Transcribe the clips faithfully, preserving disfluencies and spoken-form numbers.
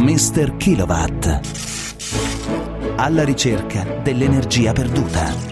mister Kilowatt. Alla ricerca dell'energia perduta.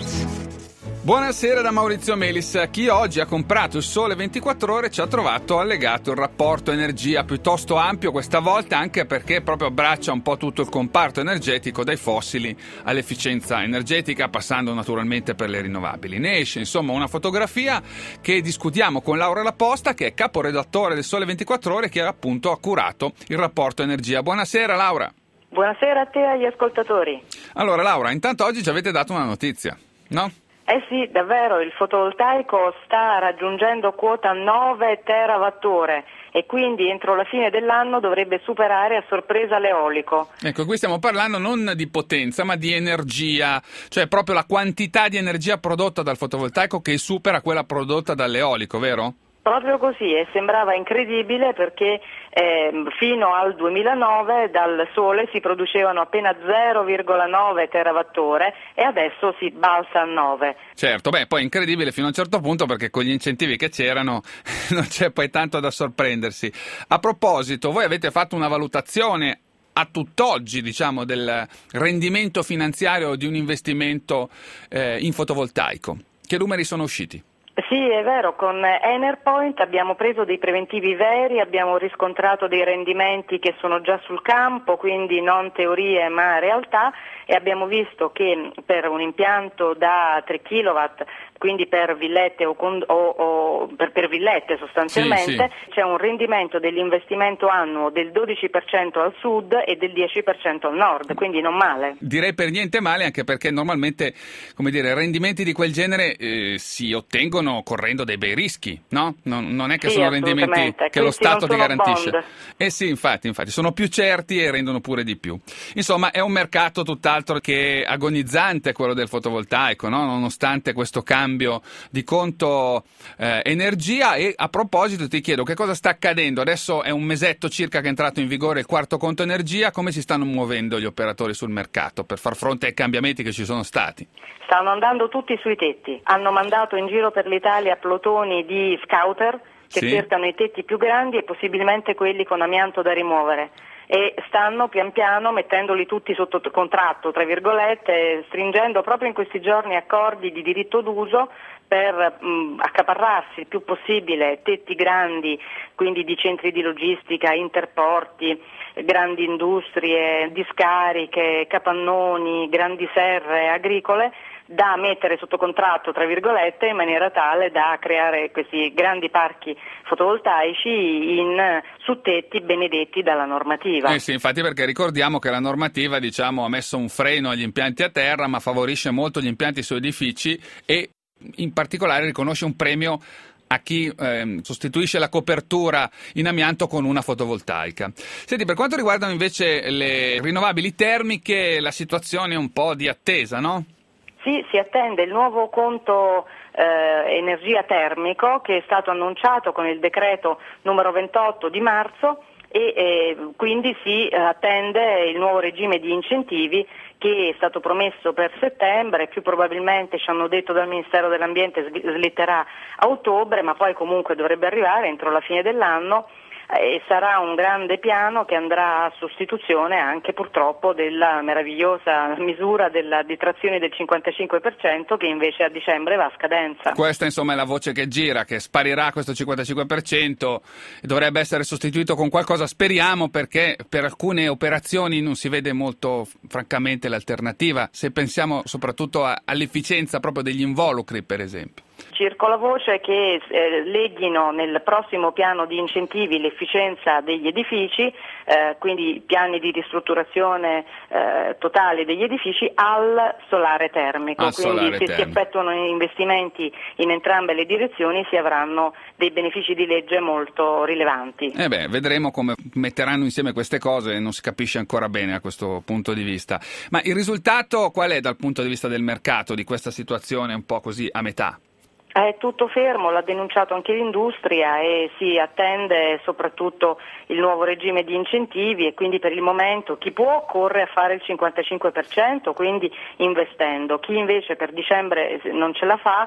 Buonasera da Maurizio Melis. Chi oggi ha comprato il Sole ventiquattro Ore ci ha trovato allegato il rapporto energia piuttosto ampio questa volta, anche perché proprio abbraccia un po' tutto il comparto energetico, dai fossili all'efficienza energetica, passando naturalmente per le rinnovabili. Ne esce insomma una fotografia che discutiamo con Laura Laposta, che è caporedattore del Sole ventiquattro Ore, che appunto ha curato il rapporto energia. Buonasera Laura. Buonasera a te e agli ascoltatori. Allora Laura, intanto oggi ci avete dato una notizia, no? Eh sì, davvero, il fotovoltaico sta raggiungendo quota nove terawattora e quindi entro la fine dell'anno dovrebbe superare a sorpresa l'eolico. Ecco, qui stiamo parlando non di potenza ma di energia, cioè proprio la quantità di energia prodotta dal fotovoltaico che supera quella prodotta dall'eolico, vero? Proprio così, e sembrava incredibile perché eh, fino al duemilanove dal sole si producevano appena zero virgola nove terawattora e adesso si balza a nove. Certo, beh, poi è incredibile fino a un certo punto perché con gli incentivi che c'erano non c'è poi tanto da sorprendersi. A proposito, voi avete fatto una valutazione a tutt'oggi, diciamo, del rendimento finanziario di un investimento eh, in fotovoltaico. Che numeri sono usciti? Sì, è vero, con Enerpoint abbiamo preso dei preventivi veri, abbiamo riscontrato dei rendimenti che sono già sul campo, quindi non teorie ma realtà, e abbiamo visto che per un impianto da tre chilowatt, quindi per villette o, con, o, o per, per villette sostanzialmente, sì, sì, c'è un rendimento dell'investimento annuo del dodici per cento al sud e del dieci per cento al nord, quindi non male. Direi per niente male, anche perché normalmente, come dire, rendimenti di quel genere eh, si ottengono correndo dei bei rischi, no? Non, non è che sì, sono rendimenti che questi lo Stato ti garantisce. Bond. Eh sì, infatti, infatti, sono più certi e rendono pure di più. Insomma, è un mercato tutt'altro che agonizzante quello del fotovoltaico, no? Nonostante questo cambio di conto eh, energia. E a proposito ti chiedo che cosa sta accadendo. Adesso è un mesetto circa che è entrato in vigore il quarto conto energia. Come si stanno muovendo gli operatori sul mercato per far fronte ai cambiamenti che ci sono stati? Stanno andando tutti sui tetti, hanno mandato in giro per l'Italia plotoni di scouter che sì, cercano i tetti più grandi e possibilmente quelli con amianto da rimuovere, e stanno pian piano mettendoli tutti sotto contratto, tra virgolette, stringendo proprio in questi giorni accordi di diritto d'uso per mh, accaparrarsi il più possibile tetti grandi, quindi di centri di logistica, interporti, grandi industrie, discariche, capannoni, grandi serre agricole, da mettere sotto contratto, tra virgolette, in maniera tale da creare questi grandi parchi fotovoltaici in, su tetti benedetti dalla normativa. Eh sì, infatti, perché ricordiamo che la normativa, diciamo, ha messo un freno agli impianti a terra, ma favorisce molto gli impianti su edifici e in particolare riconosce un premio a chi eh, sostituisce la copertura in amianto con una fotovoltaica. Senti, per quanto riguardano invece le rinnovabili termiche, la situazione è un po' di attesa, no? Sì, si attende il nuovo conto eh, energia termico che è stato annunciato con il decreto numero ventotto di marzo e eh, quindi si attende il nuovo regime di incentivi che è stato promesso per settembre, più probabilmente ci hanno detto dal Ministero dell'Ambiente slitterà a ottobre, ma poi comunque dovrebbe arrivare entro la fine dell'anno. E sarà un grande piano che andrà a sostituzione anche purtroppo della meravigliosa misura della detrazione del cinquantacinque per cento che invece a dicembre va a scadenza. Questa insomma è la voce che gira, che sparirà questo cinquantacinque per cento e dovrebbe essere sostituito con qualcosa, speriamo, perché per alcune operazioni non si vede molto francamente l'alternativa, se pensiamo soprattutto a, all'efficienza proprio degli involucri, per esempio. Circola voce che eh, leghino nel prossimo piano di incentivi l'efficienza degli edifici, eh, quindi piani di ristrutturazione eh, totale degli edifici al solare termico, al quindi solare se termico. si effettuano investimenti in entrambe le direzioni si avranno dei benefici di legge molto rilevanti. Eh beh, vedremo come metteranno insieme queste cose, non si capisce ancora bene a questo punto di vista. Ma il risultato qual è dal punto di vista del mercato di questa situazione un po' così a metà? È tutto fermo, l'ha denunciato anche l'industria e si attende soprattutto il nuovo regime di incentivi e quindi per il momento chi può corre a fare il cinquantacinque per cento, quindi investendo. Chi invece per dicembre non ce la fa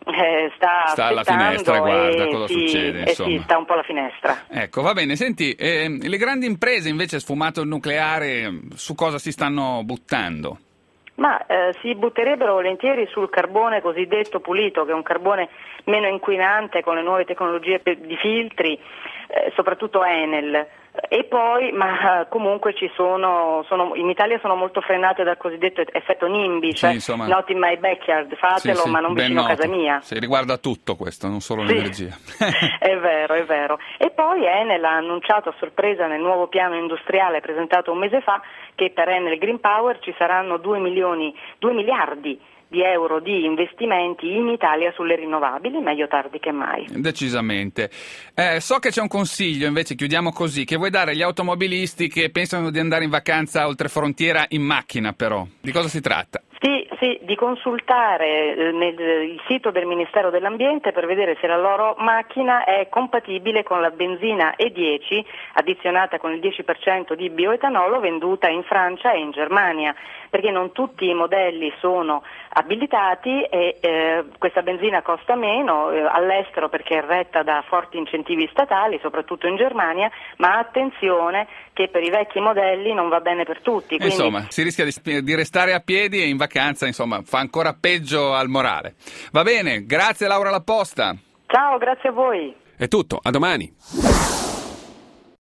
eh, sta, sta alla finestra e guarda cosa sì, succede. Eh sì, sta un po' alla finestra. Ecco, va bene. Senti, eh, le grandi imprese invece, sfumato il nucleare, su cosa si stanno buttando? Ma eh, si butterebbero volentieri sul carbone cosiddetto pulito, che è un carbone meno inquinante con le nuove tecnologie di filtri, eh, soprattutto Enel. E poi, ma comunque ci sono, sono, in Italia sono molto frenate dal cosiddetto effetto NIMBY, sì, cioè insomma, not in my backyard, fatelo, sì, sì, ma non vicino a casa mia. Sì, riguarda tutto questo, non solo sì, l'energia. È vero, è vero. E poi Enel ha annunciato a sorpresa nel nuovo piano industriale presentato un mese fa che per Enel Green Power ci saranno due milioni, due miliardi di euro di investimenti in Italia sulle rinnovabili, meglio tardi che mai. Decisamente. Eh, so che c'è un consiglio, invece, chiudiamo così, che vuoi dare agli automobilisti che pensano di andare in vacanza oltre frontiera in macchina, però. Di cosa si tratta? Sì, sì, di consultare eh, nel, il sito del Ministero dell'Ambiente per vedere se la loro macchina è compatibile con la benzina E dieci addizionata con il dieci per cento di bioetanolo venduta in Francia e in Germania, perché non tutti i modelli sono abilitati e eh, questa benzina costa meno eh, all'estero perché è retta da forti incentivi statali, soprattutto in Germania, ma attenzione che per i vecchi modelli non va bene per tutti. Quindi... Insomma, si rischia di, di restare a piedi e in vacanza, insomma, fa ancora peggio al morale. Va bene, grazie Laura Laposta. Ciao, grazie a voi. È tutto, a domani.